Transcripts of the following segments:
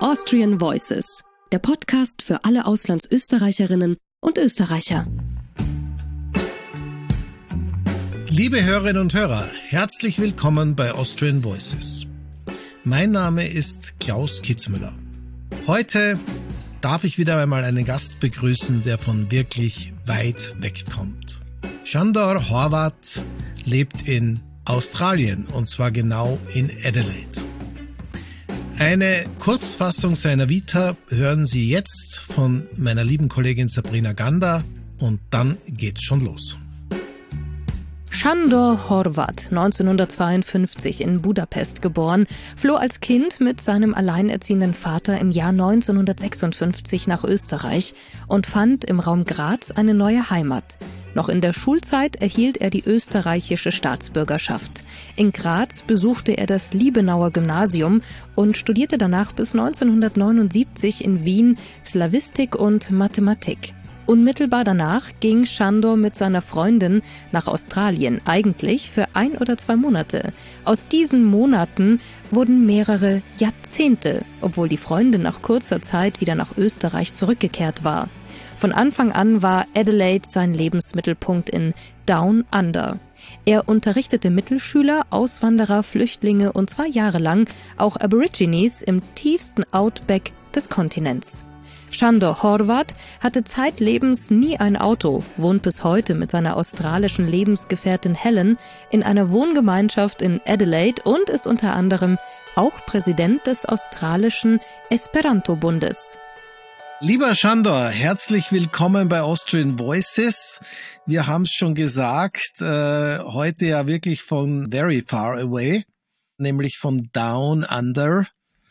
Austrian Voices, der Podcast für alle Auslandsösterreicherinnen und Österreicher. Liebe Hörerinnen und Hörer, herzlich willkommen bei Austrian Voices. Mein Name ist Klaus Kitzmüller. Heute darf ich wieder einmal einen Gast begrüßen, der von wirklich weit weg kommt. Sándor Horváth lebt in Australien, und zwar genau in Adelaide. Eine Kurzfassung seiner Vita hören Sie jetzt von meiner lieben Kollegin Sabrina Gander und dann geht's schon los. Sándor Horváth, 1952 in Budapest geboren, floh als Kind mit seinem alleinerziehenden Vater im Jahr 1956 nach Österreich und fand im Raum Graz eine neue Heimat. Noch in der Schulzeit erhielt er die österreichische Staatsbürgerschaft. In Graz besuchte er das Liebenauer Gymnasium und studierte danach bis 1979 in Wien Slawistik und Mathematik. Unmittelbar danach ging Sándor mit seiner Freundin nach Australien, eigentlich für 1 oder 2 Monate. Aus diesen Monaten wurden mehrere Jahrzehnte, obwohl die Freundin nach kurzer Zeit wieder nach Österreich zurückgekehrt war. Von Anfang an war Adelaide sein Lebensmittelpunkt in Down Under. Er unterrichtete Mittelschüler, Auswanderer, Flüchtlinge und 2 Jahre lang auch Aborigines im tiefsten Outback des Kontinents. Sándor Horváth hatte zeitlebens nie ein Auto, wohnt bis heute mit seiner australischen Lebensgefährtin Helen in einer Wohngemeinschaft in Adelaide und ist unter anderem auch Präsident des australischen Esperanto-Bundes. Lieber Sándor, herzlich willkommen bei Austrian Voices. Wir haben es schon gesagt, heute ja wirklich von very far away, nämlich von Down Under,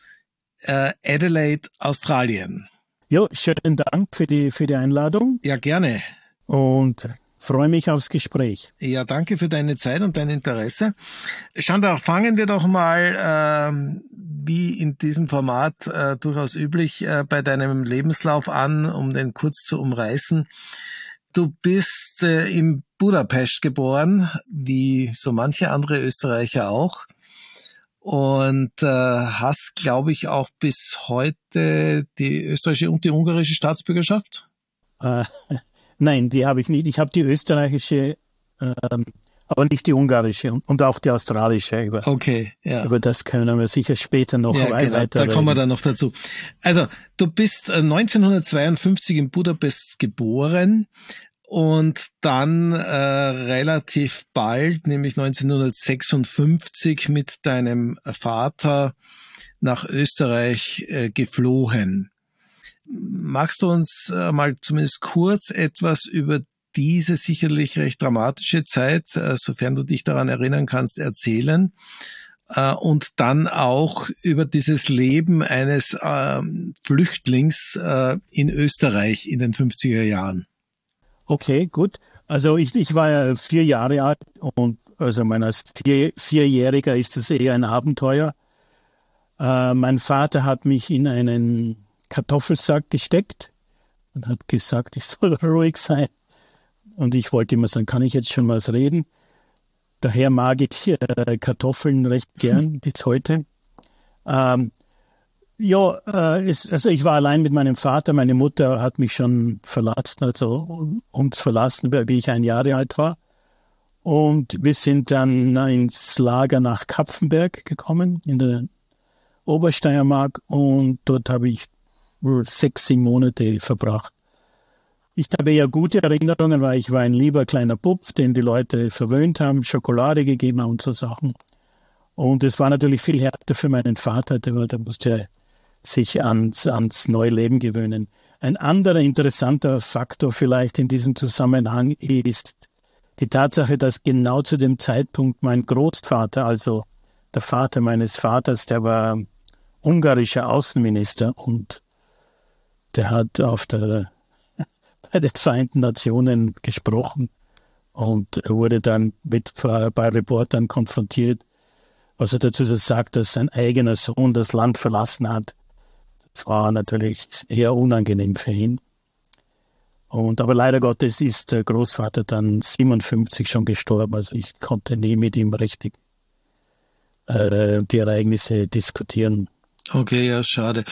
Adelaide, Australien. Ja, schönen Dank für die Einladung. Ja, gerne. Und freue mich aufs Gespräch. Ja, danke für deine Zeit und dein Interesse. Sándor, fangen wir doch mal, wie in diesem Format durchaus üblich, bei deinem Lebenslauf an, um den kurz zu umreißen. Du bist in Budapest geboren, wie so manche andere Österreicher auch. Und hast, glaube ich, auch bis heute die österreichische und die ungarische Staatsbürgerschaft? Nein, die habe ich nicht. Ich habe die österreichische, aber nicht die ungarische und auch die australische. Okay, ja. Über das können wir sicher später noch weiter reden. Da kommen wir dann noch dazu. Also, du bist 1952 in Budapest geboren. Und dann relativ bald, nämlich 1956, mit deinem Vater nach Österreich geflohen. Magst du uns mal zumindest kurz etwas über diese sicherlich recht dramatische Zeit, sofern du dich daran erinnern kannst, erzählen? Und dann auch über dieses Leben eines Flüchtlings in Österreich in den 50er Jahren. Okay, gut. Also ich war ja 4 Jahre alt und also als Vierjähriger ist das eher ein Abenteuer. Mein Vater hat mich in einen Kartoffelsack gesteckt und hat gesagt, ich soll ruhig sein. Und ich wollte immer sagen, kann ich jetzt schon was reden? Daher mag ich Kartoffeln recht gern bis heute. Also ich war allein mit meinem Vater. Meine Mutter hat mich schon verlassen, also uns verlassen, wie ich 1 Jahr alt war. Und wir sind dann ins Lager nach Kapfenberg gekommen, in der Obersteiermark. Und dort habe ich 6, 7 Monate verbracht. Ich habe eher gute Erinnerungen, weil ich war ein lieber kleiner Bub, den die Leute verwöhnt haben, Schokolade gegeben haben und so Sachen. Und es war natürlich viel härter für meinen Vater, der musste sich ans neue Leben gewöhnen. Ein anderer interessanter Faktor vielleicht in diesem Zusammenhang ist die Tatsache, dass genau zu dem Zeitpunkt mein Großvater, also der Vater meines Vaters, der war ungarischer Außenminister und der hat bei den Vereinten Nationen gesprochen und wurde dann bei Reportern konfrontiert, was er dazu sagt, dass sein eigener Sohn das Land verlassen hat. Das war natürlich eher unangenehm für ihn. Aber leider Gottes ist der Großvater dann 57 schon gestorben. Also ich konnte nie mit ihm richtig die Ereignisse diskutieren. Okay, ja, schade.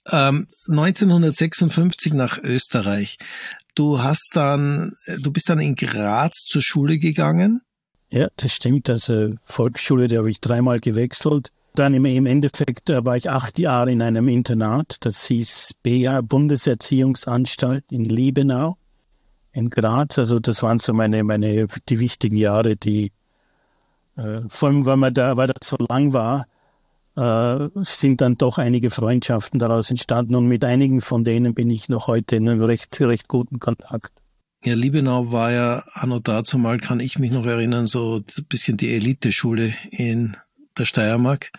1956 nach Österreich. Du bist dann in Graz zur Schule gegangen? Ja, das stimmt. Also Volksschule, da habe ich 3-mal gewechselt. Dann im Endeffekt war ich 8 Jahre in einem Internat. Das hieß BA, Bundeserziehungsanstalt in Liebenau in Graz. Also das waren so die wichtigen Jahre, die vor allem, weil das so lang war, sind dann doch einige Freundschaften daraus entstanden und mit einigen von denen bin ich noch heute in einem recht guten Kontakt. Ja, Liebenau war ja anno dazumal, kann ich mich noch erinnern, so ein bisschen die Eliteschule in der Steiermark.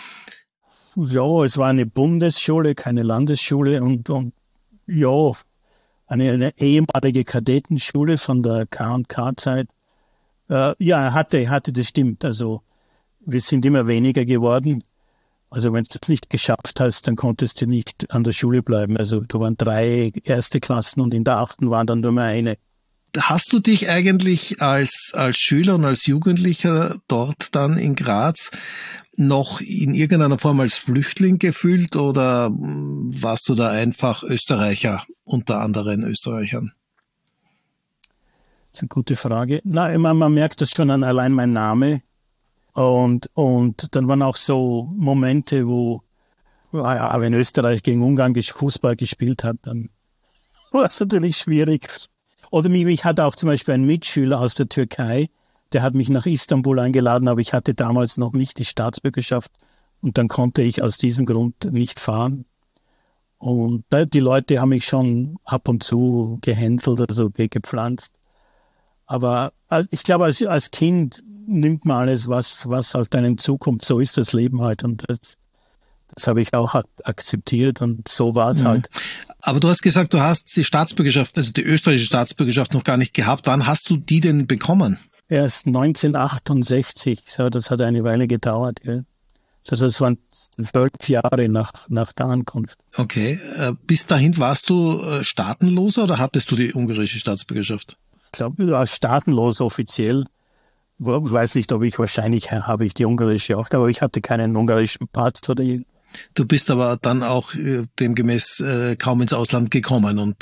Ja, es war eine Bundesschule, keine Landesschule und ja, eine ehemalige Kadettenschule von der K&K-Zeit. Ja, hatte, das stimmt. Also wir sind immer weniger geworden. Also wenn du es nicht geschafft hast, dann konntest du nicht an der Schule bleiben. Also da waren 3 erste Klassen und in der 8. waren dann nur mehr eine. Hast du dich eigentlich als Schüler und als Jugendlicher dort dann in Graz noch in irgendeiner Form als Flüchtling gefühlt oder warst du da einfach Österreicher unter anderen Österreichern? Das ist eine gute Frage. Na, man merkt das schon an allein mein Name. Und dann waren auch so Momente, wo, ja, wenn Österreich gegen Ungarn Fußball gespielt hat, dann war es natürlich schwierig. Oder mich hat auch zum Beispiel ein Mitschüler aus der Türkei, der hat mich nach Istanbul eingeladen, aber ich hatte damals noch nicht die Staatsbürgerschaft und dann konnte ich aus diesem Grund nicht fahren. Und die Leute haben mich schon ab und zu gehänselt, also gepflanzt. Aber ich glaube, als Kind nimmt man alles, was auf deinem zukommt. So ist das Leben halt. Und das habe ich auch akzeptiert und so war es halt. Aber du hast gesagt, du hast die Staatsbürgerschaft, also die österreichische Staatsbürgerschaft noch gar nicht gehabt. Wann hast du die denn bekommen? Erst 1968. So, das hat eine Weile gedauert. Ja. Also das waren 12 Jahre nach der Ankunft. Okay. Bis dahin warst du staatenloser oder hattest du die ungarische Staatsbürgerschaft? Ich glaube, staatenlos offiziell. Ich weiß nicht, habe ich die ungarische auch, aber ich hatte keinen ungarischen Pass oder. Du bist aber dann auch demgemäß kaum ins Ausland gekommen und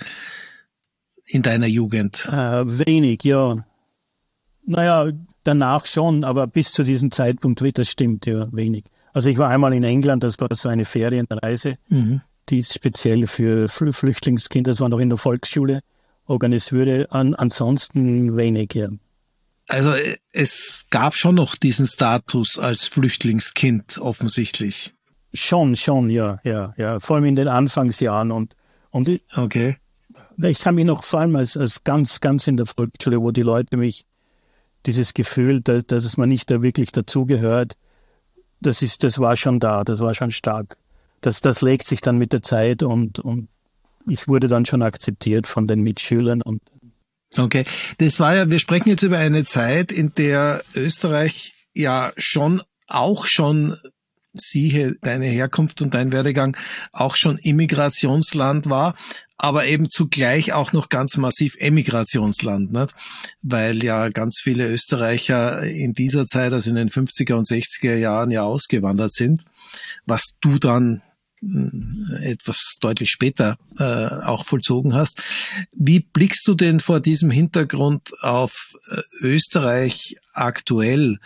in deiner Jugend? Wenig, ja. Naja, danach schon, aber bis zu diesem Zeitpunkt, das stimmt, ja, wenig. Also ich war einmal in England, das war so eine Ferienreise, die ist speziell für Flüchtlingskinder, das war noch in der Volksschule, organisiert wurde, ansonsten wenig, ja. Also es gab schon noch diesen Status als Flüchtlingskind offensichtlich. Schon, ja. Vor allem in den Anfangsjahren und okay. Ich kann mich noch vor allem als ganz in der Volksschule, wo die Leute mich dieses Gefühl, dass es mir nicht da wirklich dazugehört, das war schon da, das war schon stark. Das legt sich dann mit der Zeit und ich wurde dann schon akzeptiert von den Mitschülern und okay, wir sprechen jetzt über eine Zeit, in der Österreich ja schon, siehe deine Herkunft und dein Werdegang, auch schon Immigrationsland war, aber eben zugleich auch noch ganz massiv Emigrationsland, nicht? Weil ja ganz viele Österreicher in dieser Zeit, also in den 50er und 60er Jahren ja ausgewandert sind, was du dann etwas deutlich später auch vollzogen hast. Wie blickst du denn vor diesem Hintergrund auf Österreich aktuell,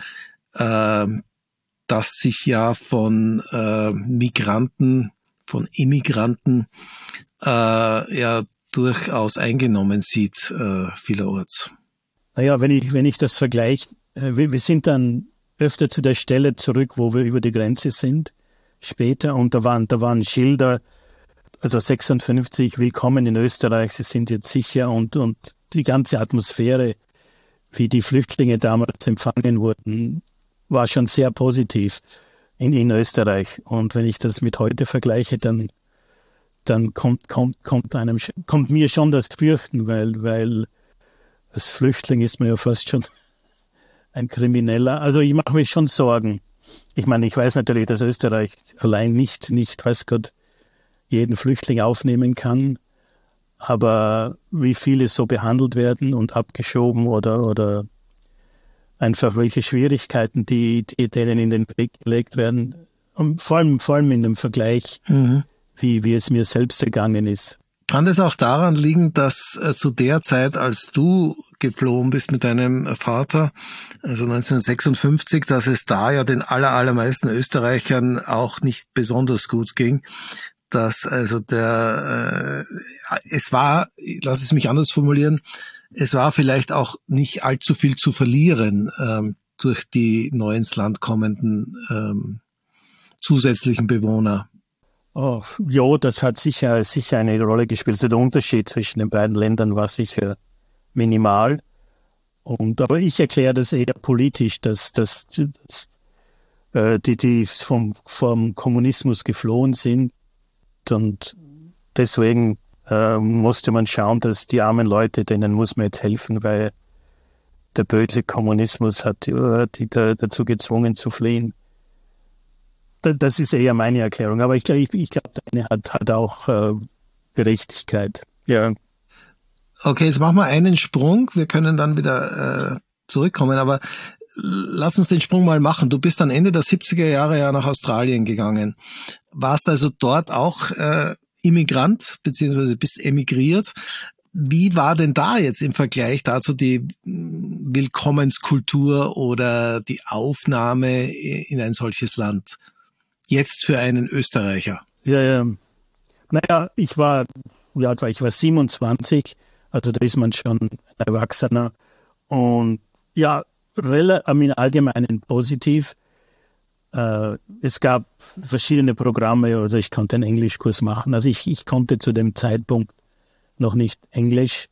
das sich ja von Migranten, von Immigranten ja durchaus eingenommen sieht vielerorts? Naja, wenn ich das vergleiche, wir sind dann öfter zu der Stelle zurück, wo wir über die Grenze sind, später, und da waren Schilder, also 56, willkommen in Österreich, Sie sind jetzt sicher, und die ganze Atmosphäre, wie die Flüchtlinge damals empfangen wurden, war schon sehr positiv in Österreich. Und wenn ich das mit heute vergleiche, dann kommt mir schon das Fürchten, weil als Flüchtling ist man ja fast schon ein Krimineller. Also ich mache mich schon Sorgen. Ich meine, ich weiß natürlich, dass Österreich allein nicht, weiß Gott, jeden Flüchtling aufnehmen kann. Aber wie viele so behandelt werden und abgeschoben oder einfach welche Schwierigkeiten, die denen in den Weg gelegt werden. Und vor allem in dem Vergleich, wie es mir selbst ergangen ist. Kann das auch daran liegen, dass zu der Zeit, als du geflohen bist mit deinem Vater, also 1956, dass es da ja den allermeisten Österreichern auch nicht besonders gut ging, dass also es war, lass es mich anders formulieren, es war vielleicht auch nicht allzu viel zu verlieren durch die neu ins Land kommenden zusätzlichen Bewohner. Oh, ja, das hat sicher eine Rolle gespielt. Also der Unterschied zwischen den beiden Ländern war sicher minimal. Aber ich erkläre das eher politisch, dass die vom Kommunismus geflohen sind. Und deswegen musste man schauen, dass die armen Leute, denen muss man jetzt helfen, weil der böse Kommunismus hat die dazu gezwungen zu fliehen. Das ist eher meine Erklärung. Aber ich glaube, deine hat auch Gerechtigkeit. Ja. Okay, jetzt machen wir einen Sprung. Wir können dann wieder zurückkommen, aber lass uns den Sprung mal machen. Du bist dann Ende der 70er Jahre ja nach Australien gegangen. Warst also dort auch Immigrant, beziehungsweise bist emigriert. Wie war denn da jetzt im Vergleich dazu die Willkommenskultur oder die Aufnahme in ein solches Land? Jetzt für einen Österreicher. Ja. Naja, ich war 27, also da ist man schon ein Erwachsener. Und ja, im Allgemeinen positiv. Es gab verschiedene Programme, also ich konnte einen Englischkurs machen. Also ich konnte zu dem Zeitpunkt noch nicht Englisch.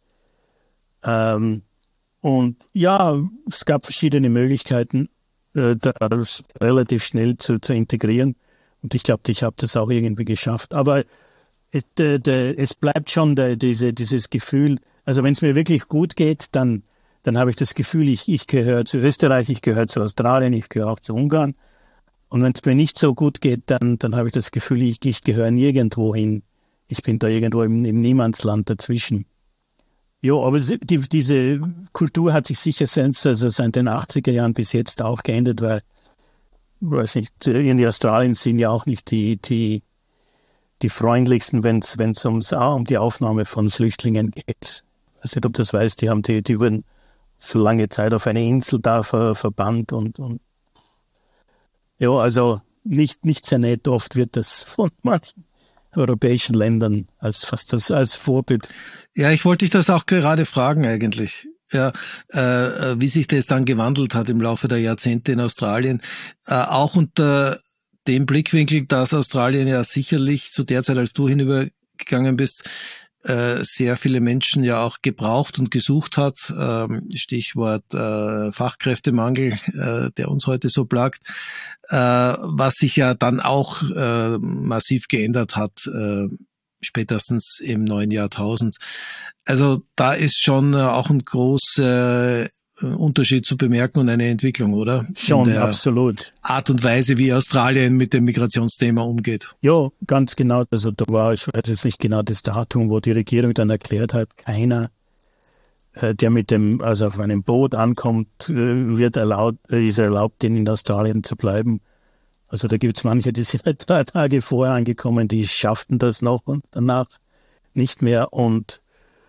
Und ja, es gab verschiedene Möglichkeiten, da relativ schnell zu integrieren. Und ich glaube, ich habe das auch irgendwie geschafft. Aber es bleibt schon dieses Gefühl, also wenn es mir wirklich gut geht, dann habe ich das Gefühl, ich gehöre zu Österreich, ich gehöre zu Australien, ich gehöre auch zu Ungarn. Und wenn es mir nicht so gut geht, dann habe ich das Gefühl, ich gehöre nirgendwo hin. Ich bin da irgendwo im Niemandsland dazwischen. Ja, aber diese Kultur hat sich sicher seit den 80er Jahren bis jetzt auch geändert, weil, weiß nicht, in Australien sind ja auch nicht die freundlichsten, wenn es um die Aufnahme von Flüchtlingen geht. Ich weiß nicht, ob du das weißt, die wurden für lange Zeit auf eine Insel da verbannt und ja, also nicht sehr nett. Oft wird das von manchen europäischen Ländern als Vorbild. Ja, ich wollte dich das auch gerade fragen eigentlich. Ja, wie sich das dann gewandelt hat im Laufe der Jahrzehnte in Australien. Auch unter dem Blickwinkel, dass Australien ja sicherlich zu der Zeit, als du hinübergegangen bist, sehr viele Menschen ja auch gebraucht und gesucht hat. Stichwort Fachkräftemangel, der uns heute so plagt, was sich ja dann auch massiv geändert hat, spätestens im neuen Jahrtausend. Also da ist schon auch ein großer Unterschied zu bemerken und eine Entwicklung, oder? Schon, absolut. Art und Weise, wie Australien mit dem Migrationsthema umgeht. Ja, ganz genau. Also da war, ich weiß jetzt nicht genau das Datum, wo die Regierung dann erklärt hat, keiner, der also auf einem Boot ankommt, ist erlaubt, in Australien zu bleiben. Also da gibt's manche, die sind 3 Tage vorher angekommen, die schafften das noch und danach nicht mehr. Und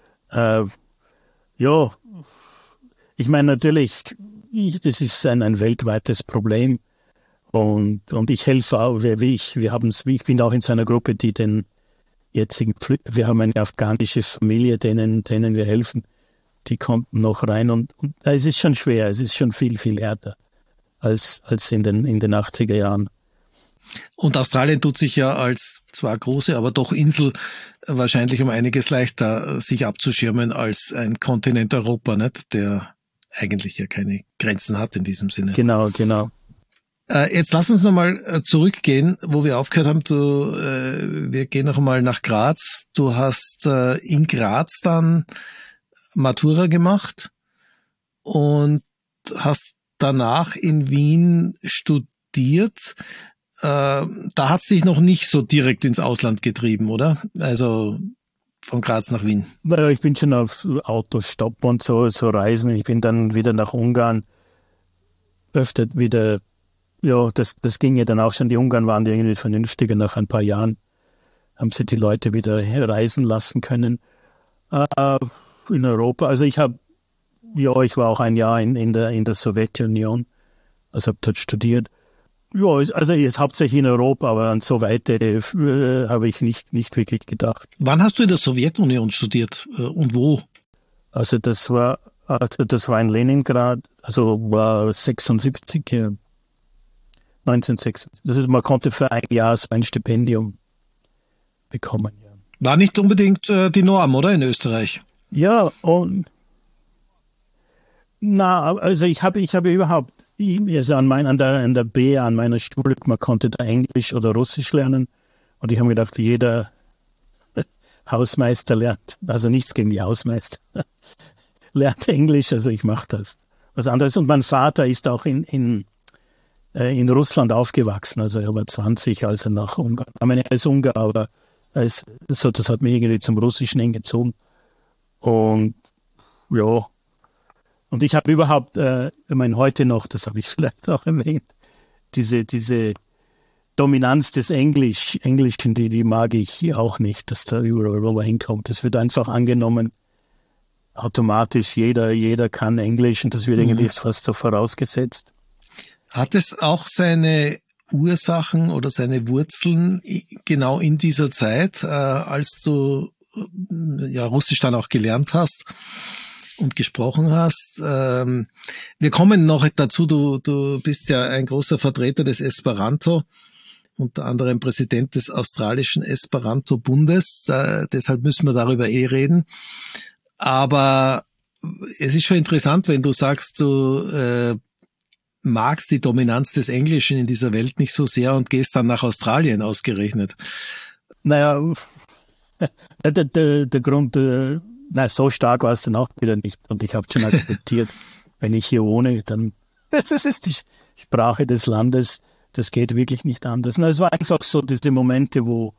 ja, ich meine natürlich, das ist ein weltweites Problem und ich helfe auch, ich bin auch in so einer Gruppe, die den jetzigen, wir haben eine afghanische Familie, denen wir helfen, die konnten noch rein und es ist schon schwer, es ist schon viel, viel härter als in den 80er Jahren. Und Australien tut sich ja als zwar große, aber doch Insel wahrscheinlich um einiges leichter sich abzuschirmen als ein Kontinent Europa, nicht? Der eigentlich ja keine Grenzen hat in diesem Sinne. Genau. Jetzt lass uns nochmal zurückgehen, wo wir aufgehört haben. Wir gehen noch einmal nach Graz. Du hast in Graz dann Matura gemacht und hast danach in Wien studiert. Da hat's dich noch nicht so direkt ins Ausland getrieben, oder? Also von Graz nach Wien. Naja, ich bin schon auf Autostopp und so Reisen. Ich bin dann wieder nach Ungarn, öfter wieder ja, das ging ja dann auch schon. Die Ungarn waren ja irgendwie vernünftiger. Nach ein paar Jahren haben sie die Leute wieder reisen lassen können. In Europa. Also ich war auch ein Jahr in der Sowjetunion. Also habe dort studiert. Ja, also jetzt hauptsächlich in Europa, aber an so weit habe ich nicht wirklich gedacht. Wann hast du in der Sowjetunion studiert und wo? Also das war in Leningrad, also war 76, ja, 1976. Man konnte für ein Jahr so ein Stipendium bekommen. Ja. War nicht unbedingt die Norm, oder, in Österreich? Ja, und also ich habe überhaupt, also an meiner Schule, man konnte da Englisch oder Russisch lernen. Und ich habe mir gedacht, jeder Hausmeister lernt, also nichts gegen die Hausmeister, lernt Englisch, also ich mache das was anderes. Und mein Vater ist auch in Russland aufgewachsen, also er war 20, als er nach Ungarn, ich meine, er ist Ungar, aber das hat mich irgendwie zum Russischen hingezogen. Und ja, und ich habe überhaupt, ich meine, heute noch, das habe ich vielleicht auch erwähnt, diese Dominanz des Englischen, die mag ich auch nicht, dass da überall, wo man hinkommt. Das wird einfach angenommen, automatisch, jeder kann Englisch und das wird irgendwie fast so vorausgesetzt. Hat es auch seine Ursachen oder seine Wurzeln genau in dieser Zeit, als du ja Russisch dann auch gelernt hast und gesprochen hast? Wir kommen noch dazu, du bist ja ein großer Vertreter des Esperanto, unter anderem Präsident des australischen Esperanto-Bundes, deshalb müssen wir darüber reden. Aber es ist schon interessant, wenn du sagst, du magst die Dominanz des Englischen in dieser Welt nicht so sehr und gehst dann nach Australien ausgerechnet. Naja, der Grund, so stark war es dann auch wieder nicht. Und ich habe schon akzeptiert, wenn ich hier wohne, dann, das ist die Sprache des Landes, das geht wirklich nicht anders. Es war einfach so diese Momente, wo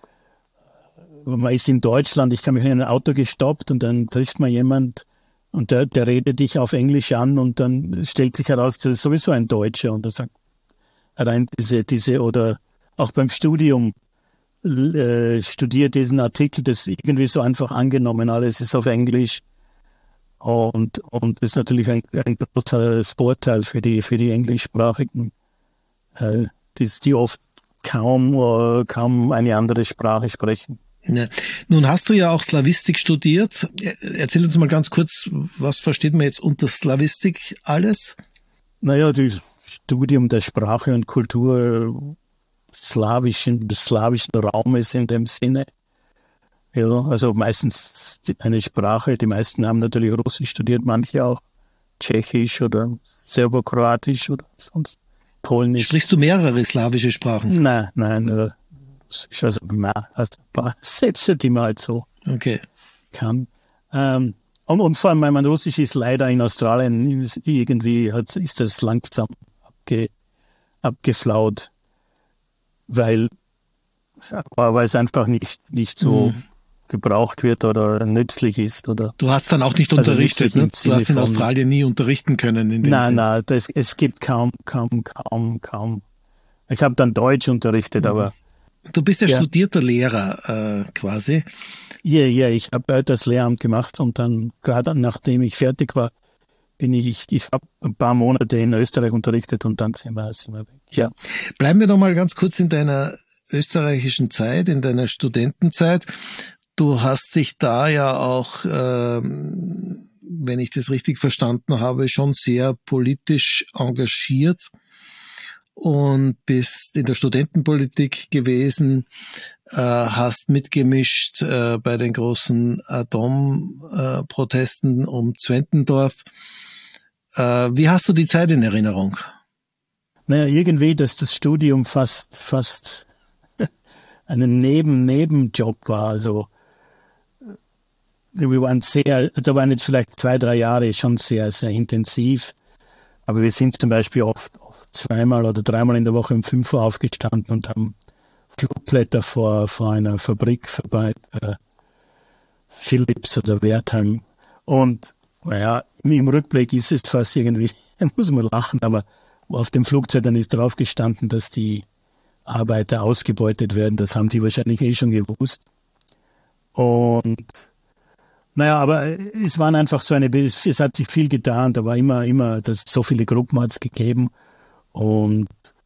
man ist in Deutschland, ich habe mich in ein Auto gestoppt und dann trifft man jemand und der redet dich auf Englisch an und dann stellt sich heraus, das ist sowieso ein Deutscher und er sagt, rein diese oder auch beim Studium, studiert diesen Artikel, das ist irgendwie so einfach angenommen, alles ist auf Englisch und das ist natürlich ein großer Vorteil für die Englischsprachigen, die oft kaum eine andere Sprache sprechen. Ja. Nun hast du ja auch Slawistik studiert. Erzähl uns mal ganz kurz, was versteht man jetzt unter Slawistik alles? Naja, das Studium der Sprache und Kultur des slawischen Raumes in dem Sinne. Ja, also meistens eine Sprache, die meisten haben natürlich Russisch studiert, manche auch Tschechisch oder Serbokroatisch oder sonst Polnisch. Sprichst du mehrere slawische Sprachen? Nein, ich weiß ein paar Sätze, die man halt so kann. Und vor allem, mein Russisch ist leider in Australien irgendwie ist das langsam abgeflaut, weil es einfach nicht so gebraucht wird oder nützlich ist. Oder du hast dann auch nicht unterrichtet, ne? Du hast in Australien nie unterrichten können. In dem Nein, es gibt kaum. Ich habe dann Deutsch unterrichtet, aber... Du bist ja studierter Lehrer quasi. Ja, ich habe das Lehramt gemacht und dann, gerade nachdem ich fertig war, ich habe ein paar Monate in Österreich unterrichtet und dann sind wir weg. Ja. Bleiben wir noch mal ganz kurz in deiner österreichischen Zeit, in deiner Studentenzeit. Du hast dich da ja auch, wenn ich das richtig verstanden habe, schon sehr politisch engagiert und bist in der Studentenpolitik gewesen, hast mitgemischt bei den großen Atomprotesten um Zwentendorf. Wie hast du die Zeit in Erinnerung? Naja, irgendwie, dass das Studium fast ein Nebenjob war. Also wir waren da waren jetzt vielleicht 2-3 Jahre schon sehr, sehr intensiv. Aber wir sind zum Beispiel oft 2-mal oder 3-mal in der Woche um 5 Uhr aufgestanden und haben Flugblätter vor einer Fabrik vorbei, Philips oder Wertheim. Und naja, im Rückblick ist es fast irgendwie, muss man lachen, aber auf dem Flugzeug dann ist drauf gestanden, dass die Arbeiter ausgebeutet werden. Das haben die wahrscheinlich schon gewusst. Und naja, aber es waren einfach es hat sich viel getan. Da war immer, so viele Gruppen hat es gegeben. Und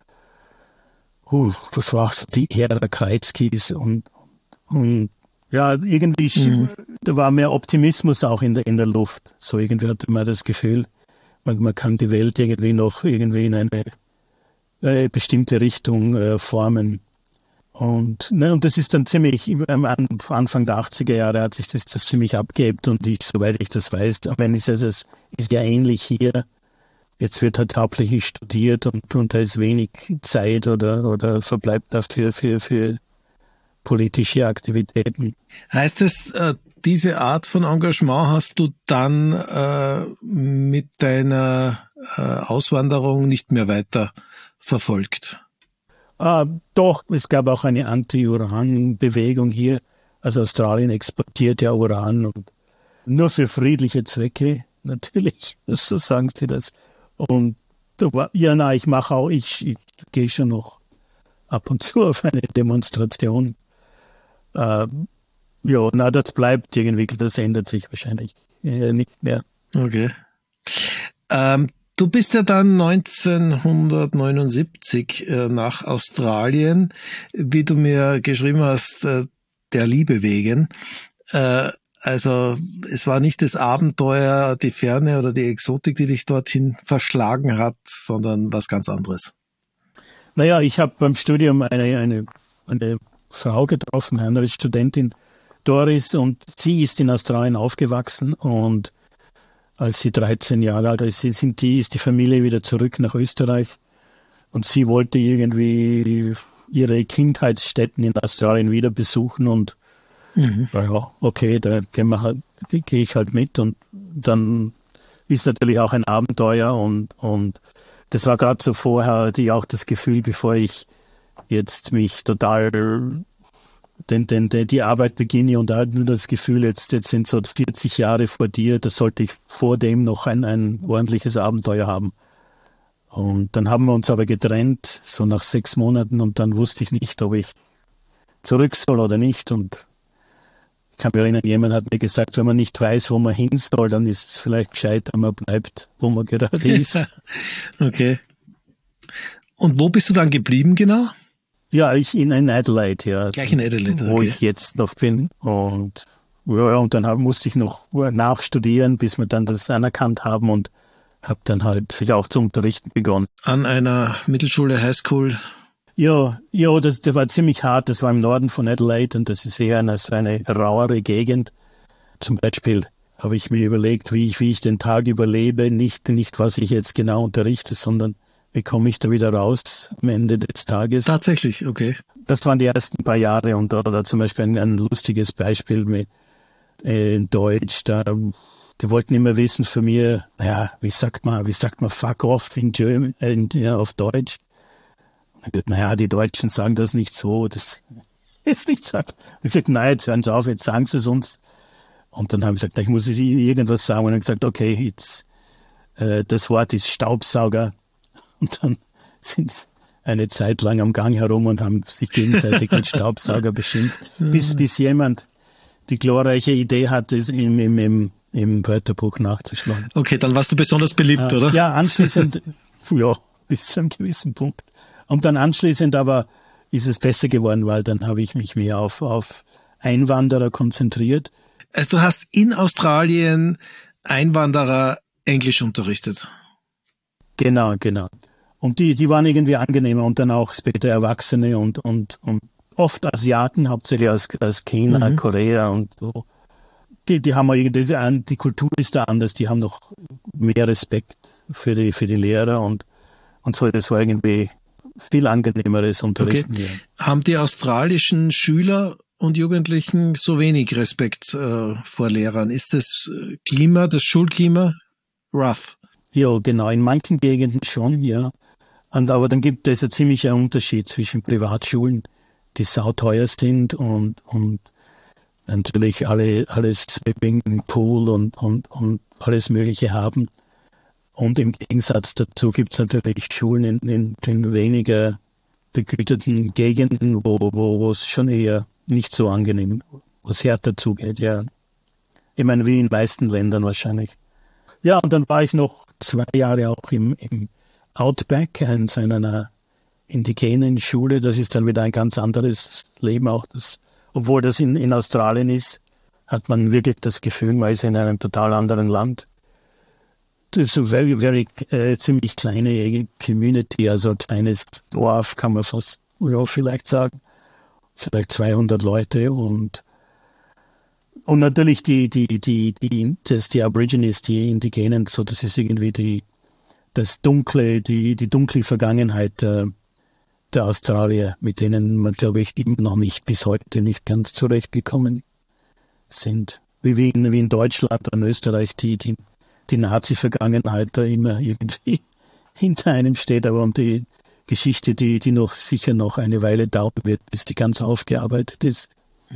das war so die Ära der Kreuzkis und ja, irgendwie, da war mehr Optimismus auch in der Luft. So irgendwie hatte man das Gefühl, man kann die Welt irgendwie in eine bestimmte Richtung formen. Und das ist dann ziemlich, am Anfang der 80er Jahre hat sich das ziemlich abgehebt und soweit ich das weiß, es ist ja ähnlich hier. Jetzt wird halt hauptsächlich studiert und da ist wenig Zeit oder verbleibt dafür für politische Aktivitäten. Heißt es, diese Art von Engagement hast du dann mit deiner Auswanderung nicht mehr weiter verfolgt? Doch, es gab auch eine Anti-Uran-Bewegung hier. Also Australien exportiert ja Uran und nur für friedliche Zwecke, natürlich, so sagen sie das. Und ich gehe schon noch ab und zu auf eine Demonstration. Das bleibt irgendwie, das ändert sich wahrscheinlich nicht mehr. Okay. Du bist ja dann 1979 nach Australien, wie du mir geschrieben hast, der Liebe wegen. Also es war nicht das Abenteuer, die Ferne oder die Exotik, die dich dorthin verschlagen hat, sondern was ganz anderes. Naja, ich habe beim Studium eine Frau getroffen, eine Studentin, Doris, und sie ist in Australien aufgewachsen und als sie 13 Jahre alt ist, ist die Familie wieder zurück nach Österreich und sie wollte irgendwie ihre Kindheitsstätten in Australien wieder besuchen und ja, okay, da gehe ich halt mit und dann ist natürlich auch ein Abenteuer und das war gerade so vorher, hatte ich auch das Gefühl, bevor ich jetzt mich total die Arbeit beginne und da hat nur das Gefühl, jetzt sind so 40 Jahre vor dir, da sollte ich vor dem noch ein ordentliches Abenteuer haben. Und dann haben wir uns aber getrennt, so nach 6 Monaten und dann wusste ich nicht, ob ich zurück soll oder nicht und ich kann mich erinnern, jemand hat mir gesagt, wenn man nicht weiß, wo man hin soll, dann ist es vielleicht gescheiter, man bleibt, wo man gerade ist. Okay. Und wo bist du dann geblieben genau? Ja, in Adelaide, ja. Gleich in Adelaide, wo ich jetzt noch bin. Und dann musste ich noch nachstudieren, bis wir dann das anerkannt haben und habe dann halt auch zu unterrichten begonnen. An einer Mittelschule, Highschool? Ja, das war ziemlich hart. Das war im Norden von Adelaide und das ist eher eine rauere Gegend. Zum Beispiel habe ich mir überlegt, wie ich den Tag überlebe. Nicht, was ich jetzt genau unterrichte, sondern wie komme ich da wieder raus am Ende des Tages. Tatsächlich, okay. Das waren die ersten paar Jahre und oder zum Beispiel ein lustiges Beispiel mit in Deutsch. Die wollten immer wissen von mir, wie sagt man fuck off auf Deutsch. Die Deutschen sagen das nicht so, das ist nicht so. Ich habe gesagt, nein, jetzt hören Sie auf, jetzt sagen Sie es uns. Und dann habe ich gesagt, ich muss Ihnen irgendwas sagen. Und dann gesagt, okay, jetzt, das Wort ist Staubsauger. Und dann sind sie eine Zeit lang am Gang herum und haben sich gegenseitig mit Staubsauger beschimpft, bis jemand die glorreiche Idee hatte, es im Wörterbuch nachzuschlagen. Okay, dann warst du besonders beliebt, oder? Ja, anschließend, bis zu einem gewissen Punkt. Und dann anschließend aber ist es besser geworden, weil dann habe ich mich mehr auf Einwanderer konzentriert. Also du hast in Australien Einwanderer Englisch unterrichtet? Genau. Und die waren irgendwie angenehmer und dann auch später Erwachsene und oft Asiaten, hauptsächlich aus China, Korea und so. Die haben irgendwie, die Kultur ist da anders, die haben noch mehr Respekt für die Lehrer und so, das war irgendwie viel angenehmeres Unterrichten. Okay. Haben die australischen Schüler und Jugendlichen so wenig Respekt vor Lehrern? Ist das Schulklima rough? Ja, genau, in manchen Gegenden schon, ja. Aber dann gibt es ein ziemlicher Unterschied zwischen Privatschulen, die sauteuer sind und natürlich alles Swimming, Pool und alles Mögliche haben. Und im Gegensatz dazu gibt es natürlich Schulen in den weniger begüterten Gegenden, wo es schon eher nicht so angenehm, wo es härter zugeht, ja. Ich meine, wie in den meisten Ländern wahrscheinlich. Ja, und dann war ich noch 2 Jahre auch im Outback, in so einer indigenen Schule. Das ist dann wieder ein ganz anderes Leben auch. Obwohl das in Australien ist, hat man wirklich das Gefühl, man ist in einem total anderen Land. Das ist eine ziemlich kleine Community, also ein kleines Dorf, kann man fast vielleicht sagen. Vielleicht 200 Leute und natürlich die Aborigines, die Indigenen, so das ist irgendwie die dunkle Vergangenheit der Australier, mit denen man, glaube ich, noch nicht bis heute nicht ganz zurechtgekommen sind. Wie in Deutschland und Österreich die Nazi-Vergangenheit da immer irgendwie hinter einem steht, aber und die Geschichte, die noch sicher noch eine Weile dauern wird, bis die ganz aufgearbeitet ist.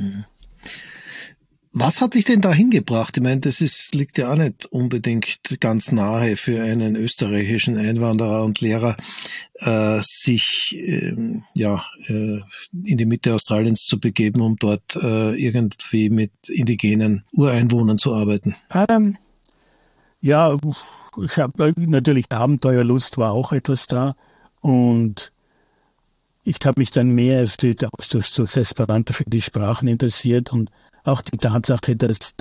Was hat dich denn da hingebracht? Ich meine, liegt ja auch nicht unbedingt ganz nahe für einen österreichischen Einwanderer und Lehrer, sich in die Mitte Australiens zu begeben, um dort irgendwie mit indigenen Ureinwohnern zu arbeiten. Ja, ich habe natürlich Abenteuerlust war auch etwas da und ich habe mich dann mehr durch Esperanto für die Sprachen interessiert und auch die Tatsache, dass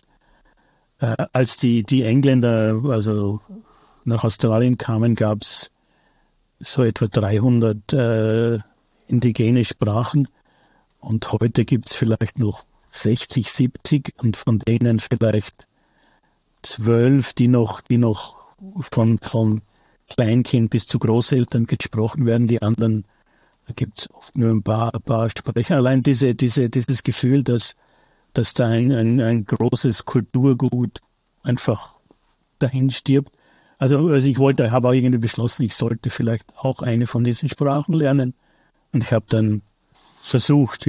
als die Engländer also nach Australien kamen, gab es so etwa 300 indigene Sprachen und heute gibt es vielleicht noch 60, 70 und von denen vielleicht 12, die noch von Kleinkind bis zu Großeltern gesprochen werden. Die anderen, da gibt es oft nur ein paar Sprecher. Allein dieses Gefühl, dass da ein großes Kulturgut einfach dahin stirbt. Also ich habe auch irgendwie beschlossen, ich sollte vielleicht auch eine von diesen Sprachen lernen. Und ich habe dann versucht,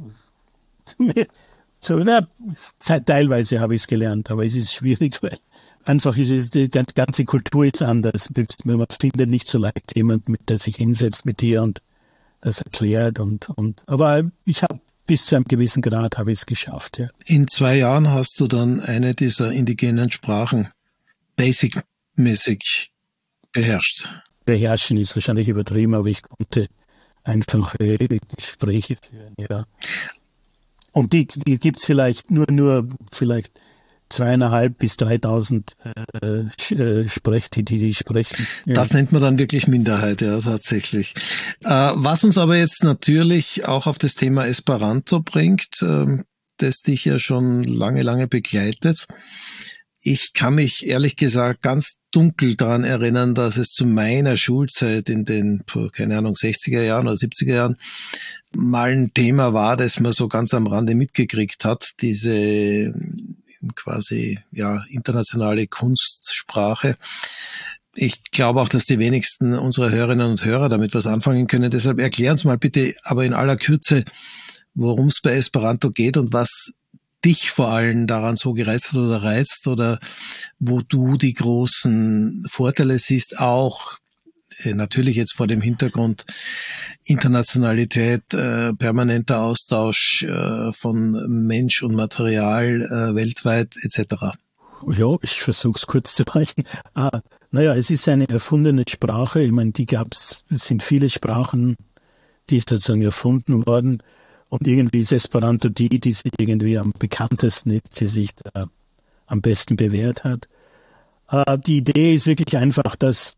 teilweise habe ich es gelernt, aber es ist schwierig, weil einfach die ganze Kultur ist anders. Man findet nicht so leicht jemanden, der sich hinsetzt mit dir und das erklärt. Aber ich habe bis zu einem gewissen Grad habe ich es geschafft. Ja. In 2 Jahren hast du dann eine dieser indigenen Sprachen basic-mäßig beherrscht. Beherrschen ist wahrscheinlich übertrieben, aber ich konnte einfache Gespräche führen. Ja. Und die gibt es vielleicht nur vielleicht 2.500 bis 3.000 Sprecher, die sprechen. Ja. Das nennt man dann wirklich Minderheit, ja, tatsächlich. Was uns aber jetzt natürlich auch auf das Thema Esperanto bringt, das dich ja schon lange begleitet. Ich kann mich ehrlich gesagt ganz dunkel daran erinnern, dass es zu meiner Schulzeit in den, 60er Jahren oder 70er Jahren mal ein Thema war, das man so ganz am Rande mitgekriegt hat, diese quasi internationale Kunstsprache. Ich glaube auch, dass die wenigsten unserer Hörerinnen und Hörer damit was anfangen können. Deshalb erklär uns mal bitte, aber in aller Kürze, worum es bei Esperanto geht und was dich vor allem daran so gereizt hat oder reizt oder wo du die großen Vorteile siehst, auch natürlich jetzt vor dem Hintergrund Internationalität, permanenter Austausch von Mensch und Material weltweit etc. Ja, ich versuche es kurz zu brechen. Es ist eine erfundene Sprache. Ich meine, es sind viele Sprachen, die sozusagen erfunden worden. Und irgendwie ist Esperanto die sich irgendwie am bekanntesten ist, die sich da am besten bewährt hat. Die Idee ist wirklich einfach, dass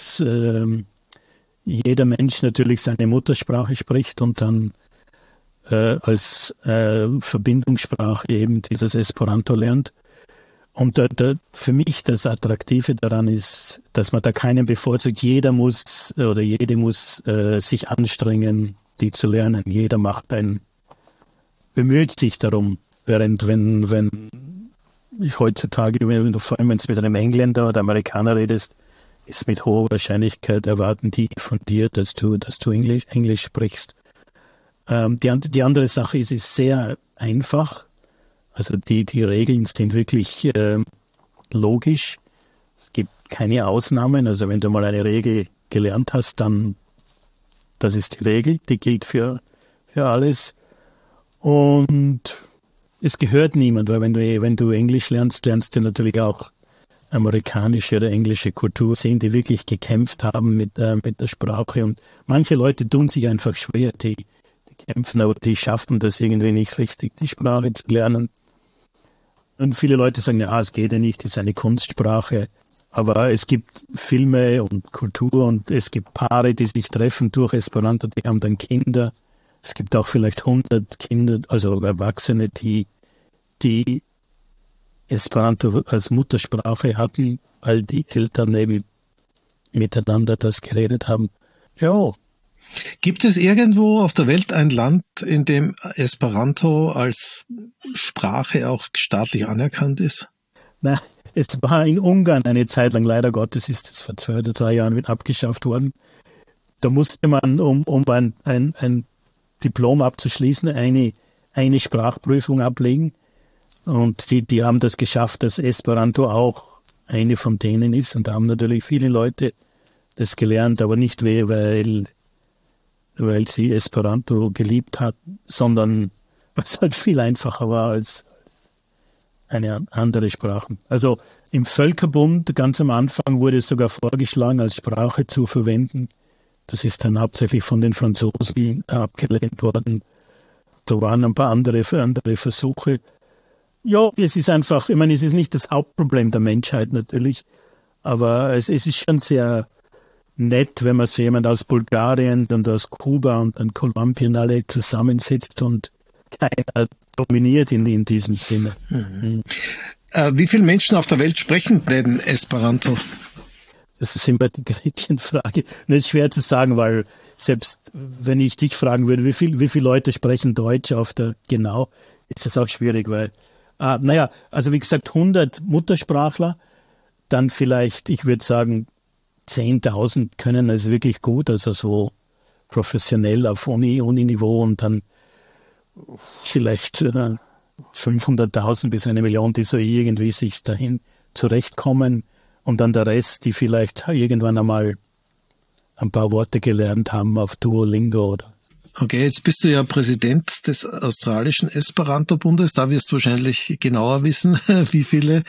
jeder Mensch natürlich seine Muttersprache spricht und dann als Verbindungssprache eben dieses Esperanto lernt. Und für mich das Attraktive daran ist, dass man da keinen bevorzugt. Jede muss sich anstrengen, die zu lernen. Jeder bemüht sich darum. Während wenn ich heutzutage, vor allem wenn du mit einem Engländer oder Amerikaner redest, ist mit hoher Wahrscheinlichkeit erwarten die von dir, dass du Englisch sprichst. Die andere Sache ist sehr einfach. Also die Regeln sind wirklich logisch. Es gibt keine Ausnahmen. Also wenn du mal eine Regel gelernt hast, dann das ist die Regel, die gilt für alles. Und es gehört niemand, weil wenn du Englisch lernst du natürlich auch amerikanische oder englische Kultur sehen, die wirklich gekämpft haben mit der Sprache. Und manche Leute tun sich einfach schwer, die kämpfen, aber die schaffen das irgendwie nicht richtig, die Sprache zu lernen. Und viele Leute sagen, ja, es geht ja nicht, es ist eine Kunstsprache. Aber es gibt Filme und Kultur und es gibt Paare, die sich treffen durch Esperanto, die haben dann Kinder. Es gibt auch vielleicht 100 Kinder, also Erwachsene, die Esperanto als Muttersprache hatten, weil die Eltern eben miteinander das geredet haben. Ja. Gibt es irgendwo auf der Welt ein Land, in dem Esperanto als Sprache auch staatlich anerkannt ist? Na, es war in Ungarn eine Zeit lang, leider Gottes ist es vor 2 oder 3 Jahren wieder abgeschafft worden. Da musste man, um ein Diplom abzuschließen, eine Sprachprüfung ablegen. Und die haben das geschafft, dass Esperanto auch eine von denen ist. Und da haben natürlich viele Leute das gelernt, aber nicht weil sie Esperanto geliebt hatten, sondern weil es halt viel einfacher war als eine andere Sprache. Also im Völkerbund ganz am Anfang wurde es sogar vorgeschlagen, als Sprache zu verwenden. Das ist dann hauptsächlich von den Franzosen abgelehnt worden. Da waren ein paar andere Versuche. Ja, es ist einfach, ich meine, es ist nicht das Hauptproblem der Menschheit natürlich, aber es ist schon sehr nett, wenn man so jemand aus Bulgarien und aus Kuba und dann Kolumbien alle zusammensetzt und keiner dominiert in diesem Sinne. Mhm. Wie viele Menschen auf der Welt sprechen denn Esperanto? Das ist immer die Gretchenfrage. Das ist schwer zu sagen, weil selbst wenn ich dich fragen würde, wie viele Leute sprechen Deutsch genau, ist das auch schwierig, weil, also wie gesagt, 100 Muttersprachler, dann vielleicht, ich würde sagen, 10.000 können es wirklich gut, also so professionell auf Uni-Niveau und dann vielleicht 500.000 bis 1 Million, die so irgendwie sich dahin zurechtkommen und dann der Rest, die vielleicht irgendwann einmal ein paar Worte gelernt haben auf Duolingo oder. Okay, jetzt bist du ja Präsident des australischen Esperanto-Bundes. Da wirst du wahrscheinlich genauer wissen, wie viele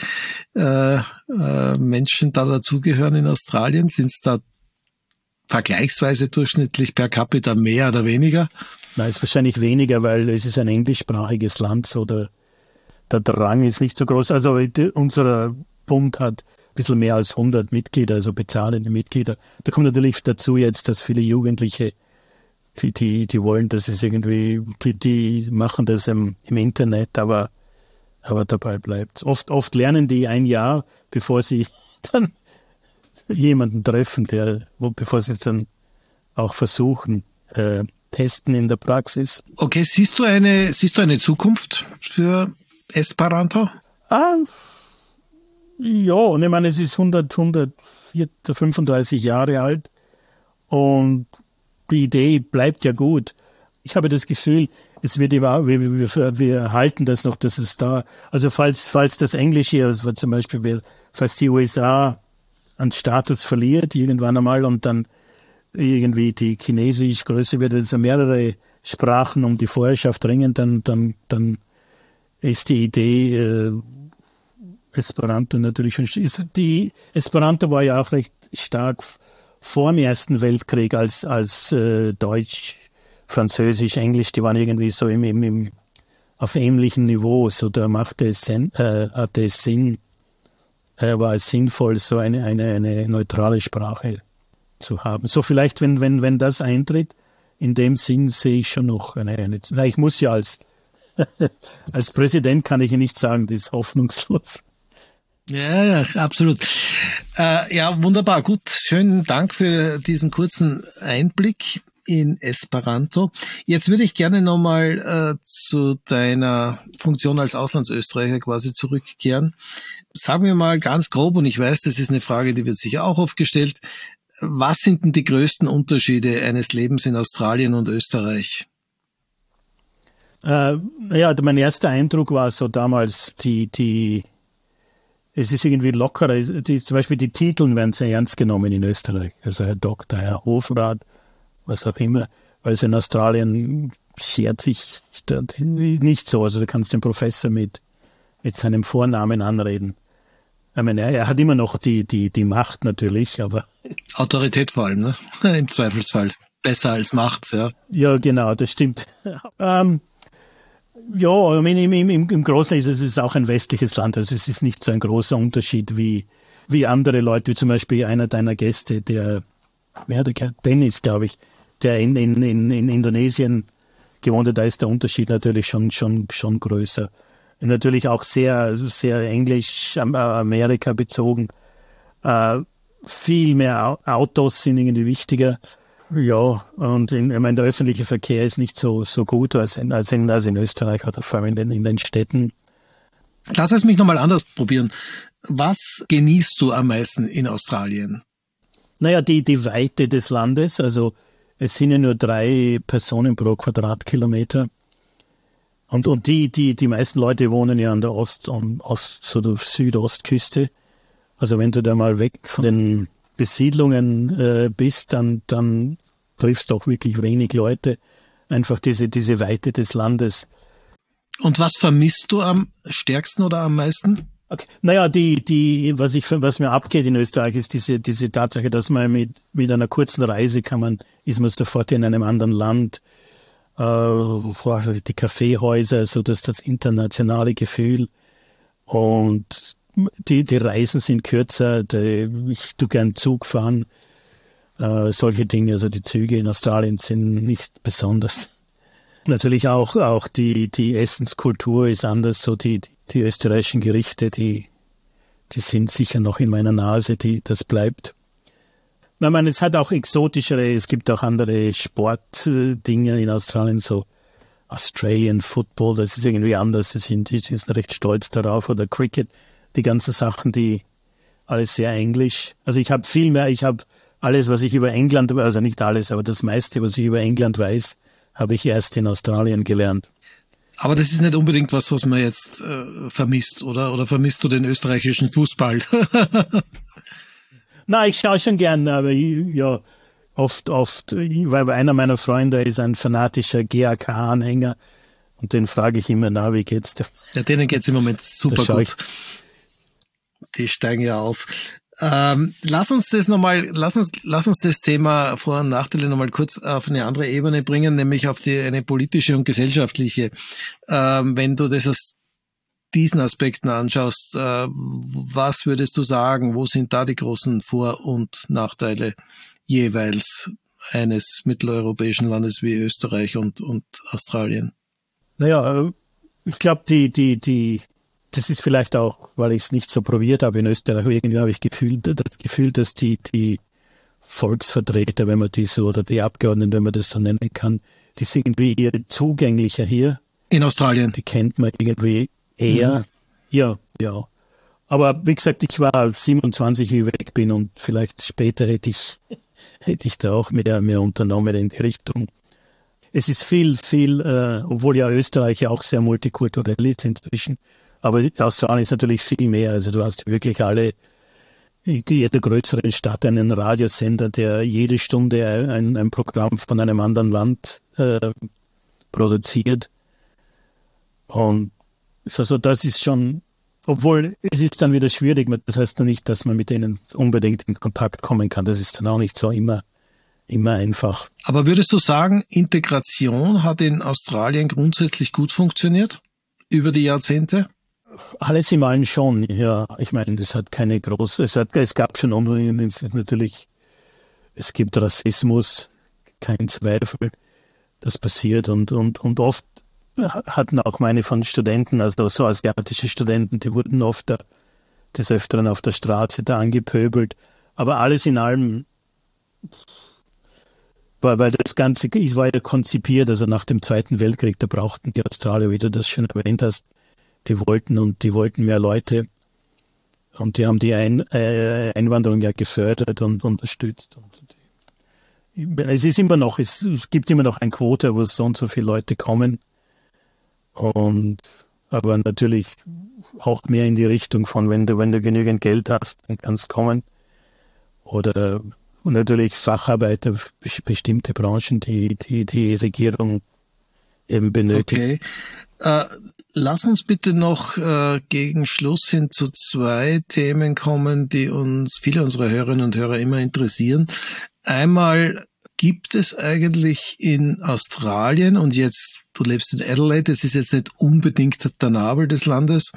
Menschen da dazugehören in Australien. Sind es da vergleichsweise durchschnittlich per capita mehr oder weniger? Nein, ist wahrscheinlich weniger, weil es ist ein englischsprachiges Land, so der Drang ist nicht so groß. Also unser Bund hat ein bisschen mehr als 100 Mitglieder, also bezahlende Mitglieder. Da kommt natürlich dazu jetzt, dass viele Jugendliche die wollen, dass es irgendwie, die machen das im Internet, aber dabei bleibt. Oft lernen die ein Jahr, bevor sie dann jemanden treffen, bevor sie es dann auch versuchen, testen in der Praxis. Okay, siehst du eine Zukunft für Esperanto? Ja, und ich meine, es ist 135 Jahre alt und die Idee bleibt ja gut. Ich habe das Gefühl, es wird immer, wir halten das noch, dass es da, also falls das Englische, also zum Beispiel, falls die USA an Status verliert irgendwann einmal und dann irgendwie die Chinesisch größer wird, also mehrere Sprachen um die Vorherrschaft ringen, dann ist die Idee, Esperanto natürlich schon, die Esperanto war ja auch recht stark vor dem Ersten Weltkrieg als Deutsch, Französisch, Englisch, die waren irgendwie so auf ähnlichen Niveaus, so da hatte es Sinn, war es sinnvoll, so eine neutrale Sprache zu haben. So vielleicht, wenn das eintritt, in dem Sinn sehe ich schon noch ich muss ja als Präsident kann ich ja nicht sagen, das ist hoffnungslos. Ja, absolut. Ja, wunderbar. Gut, schönen Dank für diesen kurzen Einblick in Esperanto. Jetzt würde ich gerne nochmal zu deiner Funktion als Auslandsösterreicher quasi zurückkehren. Sagen wir mal ganz grob, und ich weiß, das ist eine Frage, die wird sicher auch oft gestellt, was sind denn die größten Unterschiede eines Lebens in Australien und Österreich? Mein erster Eindruck war so damals es ist irgendwie lockerer. Zum Beispiel die Titel werden sehr ernst genommen in Österreich. Also Herr Doktor, Herr Hofrat, was auch immer. Also in Australien schert sich nicht so. Also du kannst den Professor mit seinem Vornamen anreden. Ich meine, er hat immer noch die Macht natürlich, aber... Autorität vor allem, ne? Im Zweifelsfall. Besser als Macht, ja. Ja, genau, das stimmt. Ja, im Großen ist es auch ein westliches Land. Also es ist nicht so ein großer Unterschied wie andere Leute, wie zum Beispiel einer deiner Gäste, der Dennis, glaube ich, der in Indonesien gewohnt hat. Da ist der Unterschied natürlich schon größer. Natürlich auch sehr, sehr englisch, Amerika bezogen. Viel mehr Autos sind irgendwie wichtiger. Ja, und ich meine, der öffentliche Verkehr ist nicht so gut als in Österreich oder vor allem in den Städten. Lass es mich nochmal anders probieren. Was genießt du am meisten in Australien? Naja, die Weite des Landes. Also es sind ja nur 3 Personen pro Quadratkilometer. Und die meisten Leute wohnen ja an der Südostküste. Also wenn du da mal weg von den Besiedlungen bist, dann triffst du auch wirklich wenig Leute. Einfach diese Weite des Landes. Und was vermisst du am stärksten oder am meisten? Okay. Naja, was mir abgeht in Österreich, ist diese Tatsache, dass man mit einer kurzen Reise ist man sofort in einem anderen Land. Die Kaffeehäuser, so das internationale Gefühl. Und die Reisen sind kürzer. Ich tue gern Zug fahren. Solche Dinge, also die Züge in Australien sind nicht besonders. Natürlich auch die Essenskultur ist anders. So die österreichischen Gerichte, die sind sicher noch in meiner Nase. Das bleibt. Ich meine, es hat auch exotischere, es gibt auch andere Sportdinge in Australien, so Australian Football, das ist irgendwie anders, die sind recht stolz darauf, oder Cricket, die ganzen Sachen, die alles sehr englisch. Also ich habe alles, was ich über England, also nicht alles, aber das meiste, was ich über England weiß, habe ich erst in Australien gelernt. Aber das ist nicht unbedingt was man jetzt vermisst, oder? Oder vermisst du den österreichischen Fußball? Nein, ich schaue schon gern, aber ja, oft, weil einer meiner Freunde ist ein fanatischer GAK-Anhänger und den frage ich immer, wie geht's dir? Ja, denen geht's im Moment super gut. Die steigen ja auf. Lass uns das Thema Vor- und Nachteile nochmal kurz auf eine andere Ebene bringen, nämlich auf eine politische und gesellschaftliche. Wenn du das aus diesen Aspekten anschaust, was würdest du sagen, wo sind da die großen Vor- und Nachteile jeweils eines mitteleuropäischen Landes wie Österreich und Australien? Naja, ich glaube, das ist vielleicht auch, weil ich es nicht so probiert habe in Österreich, irgendwie habe ich das Gefühl, dass die Volksvertreter, wenn man die so, oder die Abgeordneten, wenn man das so nennen kann, die sind irgendwie eher zugänglicher hier. In Australien? Die kennt man irgendwie eher. Ja. Aber wie gesagt, ich war 27, wie ich weg bin, und vielleicht später hätte ich da auch mehr unternommen in die Richtung. Es ist viel, obwohl ja Österreich ja auch sehr multikulturell ist inzwischen, aber Australien ist natürlich viel mehr. Also du hast wirklich in jeder größeren Stadt einen Radiosender, der jede Stunde ein Programm von einem anderen Land produziert. Und also das ist schon, obwohl es ist dann wieder schwierig, das heißt noch nicht, dass man mit denen unbedingt in Kontakt kommen kann. Das ist dann auch nicht so immer einfach. Aber würdest du sagen, Integration hat in Australien grundsätzlich gut funktioniert über die Jahrzehnte? Alles im Allen schon, ja. Ich meine, es gab schon Unruhen, natürlich, es gibt Rassismus, kein Zweifel, das passiert, und oft hatten auch meine von Studenten, also so asiatische Studenten, die wurden oft des Öfteren auf der Straße da angepöbelt. Aber alles in allem, weil das Ganze war ja konzipiert, also nach dem Zweiten Weltkrieg, da brauchten die Australier, wie du das schon erwähnt hast, die wollten mehr Leute. Und die haben die Einwanderung ja gefördert und unterstützt. Und es gibt immer noch eine Quote, wo so und so viele Leute kommen. Aber natürlich auch mehr in die Richtung von, wenn du genügend Geld hast, dann kannst kommen. Oder und natürlich Facharbeiter, bestimmte Branchen, die Regierung eben benötigt. Okay. Lass uns bitte noch gegen Schluss hin zu zwei Themen kommen, die uns viele unserer Hörerinnen und Hörer immer interessieren. Einmal, gibt es eigentlich in Australien, und jetzt, du lebst in Adelaide, das ist jetzt nicht unbedingt der Nabel des Landes,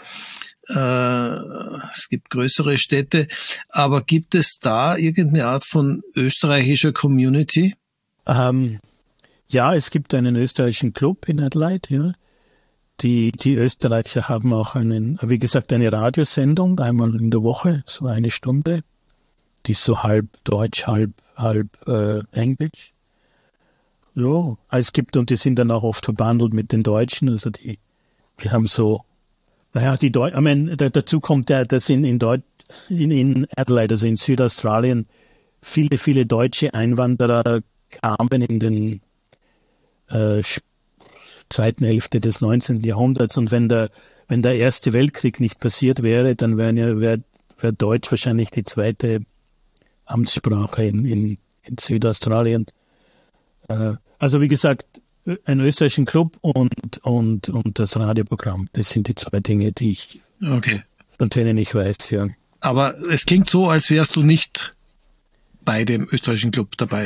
es gibt größere Städte, aber gibt es da irgendeine Art von österreichischer Community? Ja, es gibt einen österreichischen Club in Adelaide, ja. Die Österreicher haben auch wie gesagt, eine Radiosendung, einmal in der Woche, so 1 Stunde. Die ist so halb Deutsch, halb Englisch. Ja, und die sind dann auch oft verbandelt mit den Deutschen, also wir haben so, dazu kommt dass in Adelaide, also in Südaustralien, viele deutsche Einwanderer kamen in den zweiten Hälfte des 19. Jahrhunderts, und wenn der Erste Weltkrieg nicht passiert wäre, dann wäre Deutsch wahrscheinlich die zweite Amtssprache in Südaustralien. Also wie gesagt, einen österreichischen Club und das Radioprogramm, das sind die zwei Dinge, von denen ich weiß, ja. Aber es klingt so, als wärst du nicht bei dem österreichischen Club dabei.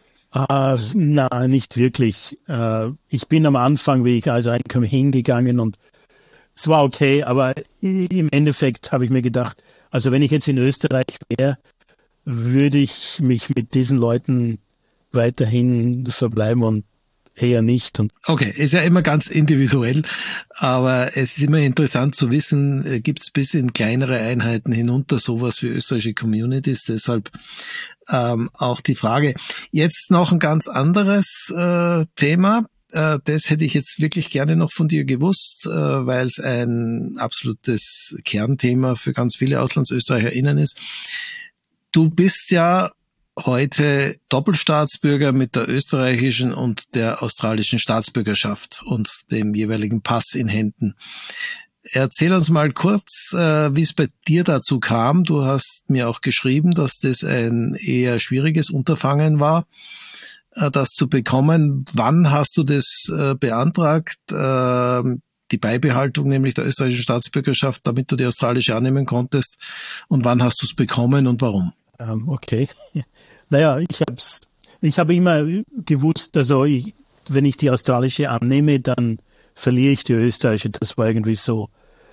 Na, nicht wirklich. Ich bin am Anfang, wie ich also hingegangen, und es war okay, aber im Endeffekt habe ich mir gedacht, also wenn ich jetzt in Österreich wäre, würde ich mich mit diesen Leuten weiterhin verbleiben und eher nicht. Okay, ist ja immer ganz individuell, aber es ist immer interessant zu wissen, gibt es bis in kleinere Einheiten hinunter sowas wie österreichische Communities, deshalb auch die Frage. Jetzt noch ein ganz anderes Thema. Das hätte ich jetzt wirklich gerne noch von dir gewusst, weil es ein absolutes Kernthema für ganz viele AuslandsösterreicherInnen ist. Du bist ja heute Doppelstaatsbürger mit der österreichischen und der australischen Staatsbürgerschaft und dem jeweiligen Pass in Händen. Erzähl uns mal kurz, wie es bei dir dazu kam. Du hast mir auch geschrieben, dass das ein eher schwieriges Unterfangen war, das zu bekommen. Wann hast du das beantragt? Die Beibehaltung nämlich der österreichischen Staatsbürgerschaft, damit du die australische annehmen konntest. Und wann hast du es bekommen und warum? Okay. Naja, ich habe immer gewusst, also wenn ich die australische annehme, dann verliere ich die österreichische. Das war irgendwie so.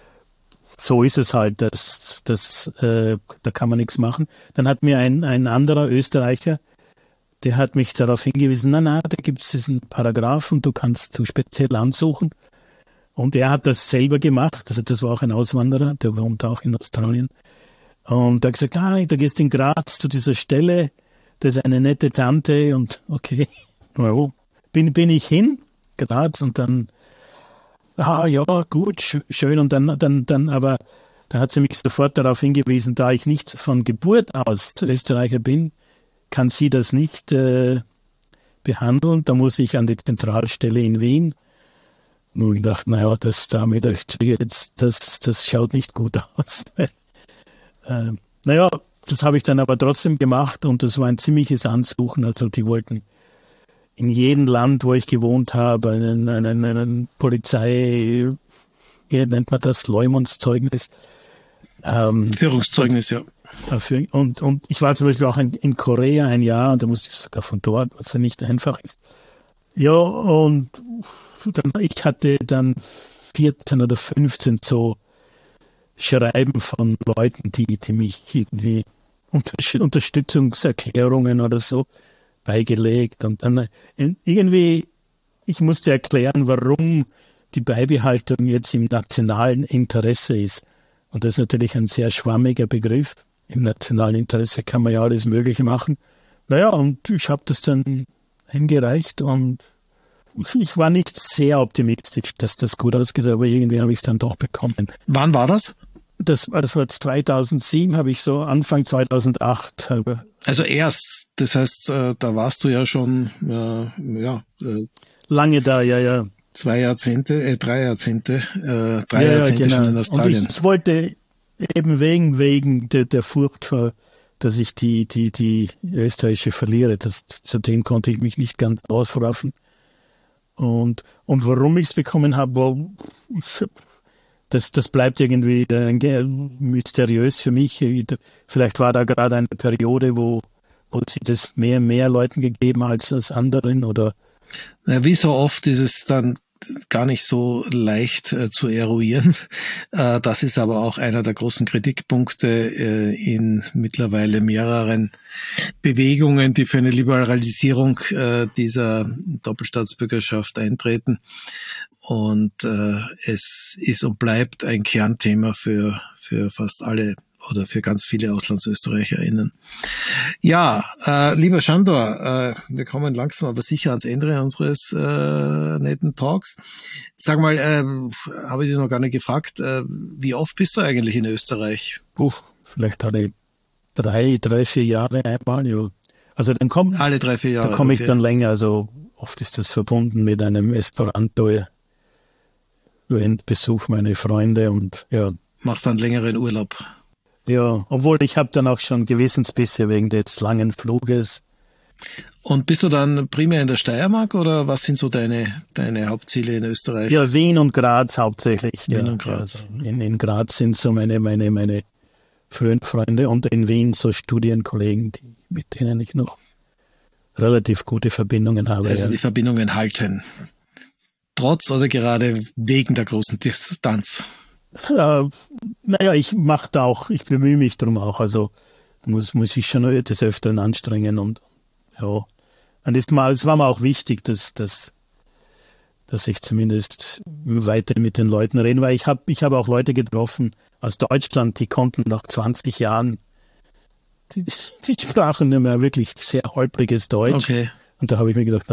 So ist es halt, da kann man nichts machen. Dann hat mir ein anderer Österreicher, der hat mich darauf hingewiesen, da gibt es diesen Paragraph und du kannst so speziell ansuchen. Und er hat das selber gemacht, also das war auch ein Auswanderer, der wohnt auch in Australien. Und er hat gesagt, da gehst du in Graz zu dieser Stelle, das ist eine nette Tante, und okay, bin ich hin, Graz, und dann, ja, gut, schön, und dann, aber da hat sie mich sofort darauf hingewiesen, da ich nicht von Geburt aus Österreicher bin, kann sie das nicht behandeln, da muss ich an die Zentralstelle in Wien. Nun, ich dachte, das schaut nicht gut aus. Das habe ich dann aber trotzdem gemacht, und das war ein ziemliches Ansuchen. Also die wollten in jedem Land, wo ich gewohnt habe, einen Polizei, wie nennt man das, Leumundszeugnis. Führungszeugnis, ja. Und ich war zum Beispiel auch in Korea ein Jahr, und da musste ich sogar von dort, was ja nicht einfach ist. Ja, und ich hatte dann 14 oder 15 so Schreiben von Leuten, die mich irgendwie Unterstützungserklärungen oder so beigelegt, und dann irgendwie, ich musste erklären, warum die Beibehaltung jetzt im nationalen Interesse ist. Und das ist natürlich ein sehr schwammiger Begriff. Im nationalen Interesse kann man ja alles Mögliche machen. Und ich habe das dann eingereicht, und ich war nicht sehr optimistisch, dass das gut ausgeht, aber irgendwie habe ich es dann doch bekommen. Wann war das? Das war 2007, habe ich so Anfang 2008. Also erst, das heißt, da warst du ja schon, lange da, ja. 3 Jahrzehnte genau. schon in Australien. Und ich wollte eben wegen der Furcht vor, dass ich die österreichische verliere, zu dem konnte ich mich nicht ganz ausraffen. Und warum ich es bekommen habe, das bleibt irgendwie mysteriös für mich. Vielleicht war da gerade eine Periode, wo sie das mehr Leuten gegeben als anderen, oder? Ja, wie so oft ist es dann gar nicht so leicht zu eruieren. Das ist aber auch einer der großen Kritikpunkte in mittlerweile mehreren Bewegungen, die für eine Liberalisierung dieser Doppelstaatsbürgerschaft eintreten. Und es ist und bleibt ein Kernthema für fast alle oder für ganz viele AuslandsösterreicherInnen. Ja, lieber Sándor, wir kommen langsam aber sicher ans Ende unseres netten Talks. Sag mal, habe ich dich noch gar nicht gefragt, wie oft bist du eigentlich in Österreich? Vielleicht alle 3-4 Jahre einmal. Ja. Also dann alle 3-4 Jahre. Da komme ich dann länger. Also oft ist das verbunden mit einem Esperanto. Besuch meine Freunde und ja. Machst dann längeren Urlaub? Ja, obwohl ich habe dann auch schon Gewissensbisse wegen des langen Fluges. Und bist du dann primär in der Steiermark oder was sind so deine Hauptziele in Österreich? Ja, Wien und Graz hauptsächlich. Wien und Graz. Also in Graz sind so meine frühen Freunde und in Wien so Studienkollegen, mit denen ich noch relativ gute Verbindungen habe. Also die Verbindungen halten. Trotz oder gerade wegen der großen Distanz? Naja, ich bemühe mich drum auch, also muss ich schon des Öfteren anstrengen und ja. Und es war mir auch wichtig, dass ich zumindest weiter mit den Leuten rede, weil ich habe auch Leute getroffen aus Deutschland, die konnten nach 20 Jahren, die sprachen immer wirklich sehr holpriges Deutsch. Okay. Und da habe ich mir gedacht,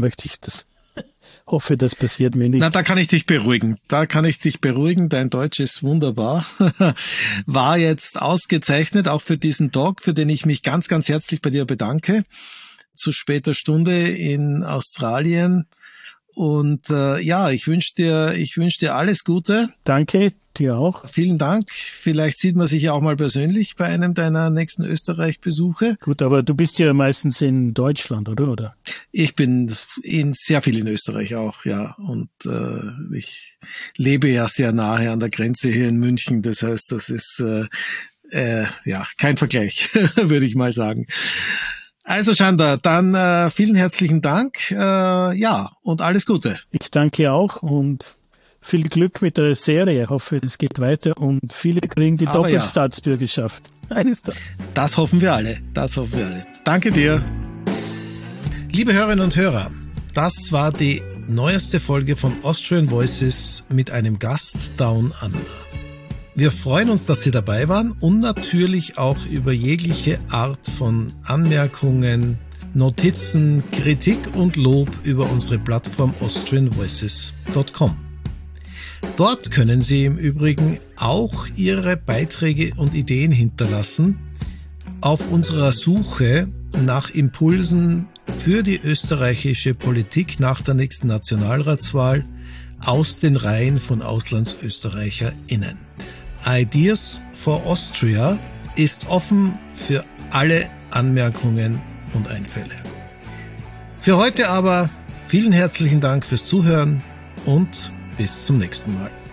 hoffe, das passiert mir nicht. Na, da kann ich dich beruhigen. Dein Deutsch ist wunderbar. War jetzt ausgezeichnet, auch für diesen Talk, für den ich mich ganz, ganz herzlich bei dir bedanke. Zu später Stunde in Australien. Und ich wünsche dir alles Gute. Danke, dir auch. Vielen Dank. Vielleicht sieht man sich ja auch mal persönlich bei einem deiner nächsten Österreich-Besuche. Gut, aber du bist ja meistens in Deutschland, oder? Ich bin sehr viel in Österreich auch, ja. Und ich lebe ja sehr nahe an der Grenze hier in München. Das heißt, das ist kein Vergleich, würde ich mal sagen. Also Sándor, dann vielen herzlichen Dank, und alles Gute. Ich danke auch und viel Glück mit der Serie. Ich hoffe, es geht weiter und viele kriegen die Doppelstaatsbürgerschaft eines Tages. Das hoffen wir alle. Danke dir. Liebe Hörerinnen und Hörer, das war die neueste Folge von Austrian Voices mit einem Gast Down Under. Wir freuen uns, dass Sie dabei waren und natürlich auch über jegliche Art von Anmerkungen, Notizen, Kritik und Lob über unsere Plattform austrianvoices.com. Dort können Sie im Übrigen auch Ihre Beiträge und Ideen hinterlassen auf unserer Suche nach Impulsen für die österreichische Politik nach der nächsten Nationalratswahl aus den Reihen von AuslandsösterreicherInnen. Ideas for Austria ist offen für alle Anmerkungen und Einfälle. Für heute aber vielen herzlichen Dank fürs Zuhören und bis zum nächsten Mal.